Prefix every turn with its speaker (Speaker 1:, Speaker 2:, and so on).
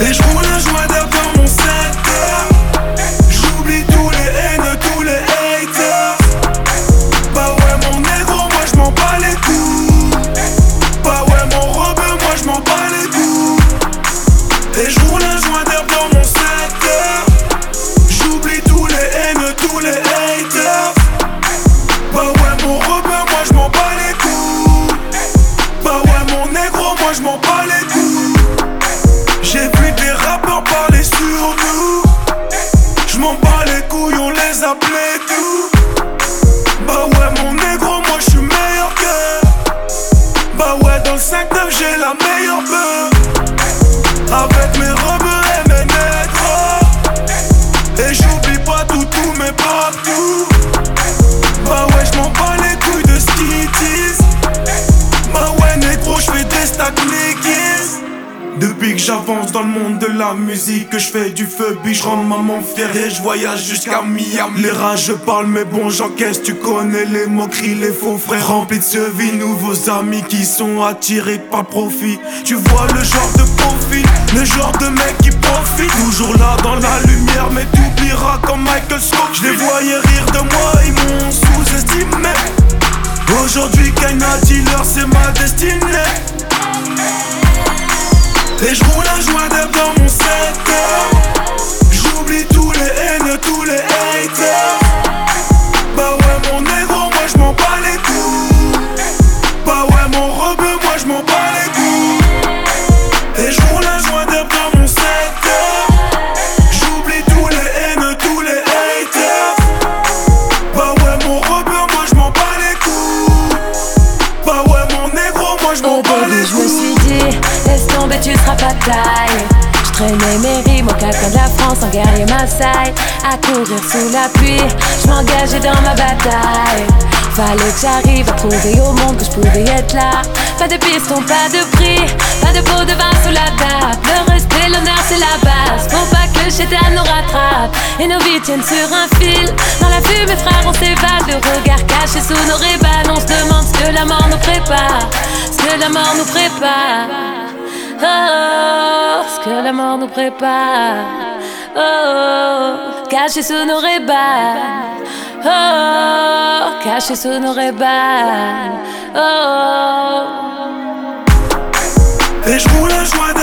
Speaker 1: Et je roule un joint d'air dans mon secteur. J'oublie tous les haines, tous les haters. Bah ouais mon négro, moi je m'en bats les couilles. Bah ouais mon rebeu, moi je m'en bats les couilles. Et je roule un joint d'air dans mon secteur. J'oublie tous les haines, tous les haters. Bah ouais mon rebeu, moi je m'en bats les couilles. Bah ouais mon négro, moi je m'en bats les couilles. J'ai vu des rappeurs parler sur nous. Je m'en bats les couilles, on les appelait tout. Bah ouais mon négro, moi je suis meilleur que. Bah ouais dans le 5-9 j'ai la meilleure beuh. Avec mes rebeux et mes négros. Et j'oublie pas tout mais pas tout. Bah ouais je m'en bats les couilles de ce qu'ils disent. Bah ouais négro j'fais des stacks niggas. Depuis que j'avance dans le monde de la musique, que je fais du feu, puis je rends maman fière et je voyage jusqu'à Miami. Les rages je parle mais bon j'encaisse, tu connais les moqueries, les faux frères remplis de ce vie, nouveaux amis qui sont attirés par profit. Tu vois le genre de profil, le genre de mec qui profite. Toujours là dans la lumière mais t'oublieras comme Michael Scott. Je les voyais rire de moi, ils m'ont sous-estimé. Aujourd'hui Kaina dealer c'est ma destinée. Et je roule un joint d'air dans mon secteur. J'oublie tous les haines, tous les haters. Bah ouais mon négro, moi je m'en bats les couilles. Bah ouais mon rebeu, moi je m'en bats les couilles. Et je roule un joint d'air dans mon secteur. J'oublie tous les haines, tous les haters. Bah ouais mon rebeu, moi je m'en bats les couilles. Bah ouais mon négro, moi je m'en bats les couilles.
Speaker 2: Je me suis dit, laisse tomber, tu seras pas taille. Je traînais mes rimes au caca de la France en guerrier Maasai. À courir sous la pluie, je m'engageais dans ma bataille. Fallait que j'arrive à prouver au monde que je pouvais être là. Pas de piston, pas de prix, pas de pot de vin sous la table. Le respect, l'honneur c'est la base. Faut pas que le chétan nous rattrape. Et nos vies tiennent sur un fil. Dans la fumée frère on s'évade. Le regard caché sous nos rébans. On se demande ce que la mort nous prépare. Ce que la mort nous prépare. Oh, ce que la mort nous prépare. Oh, caché sous nos rébans. Oh, caché sous nos rébans. Oh.
Speaker 1: Et je roule un joint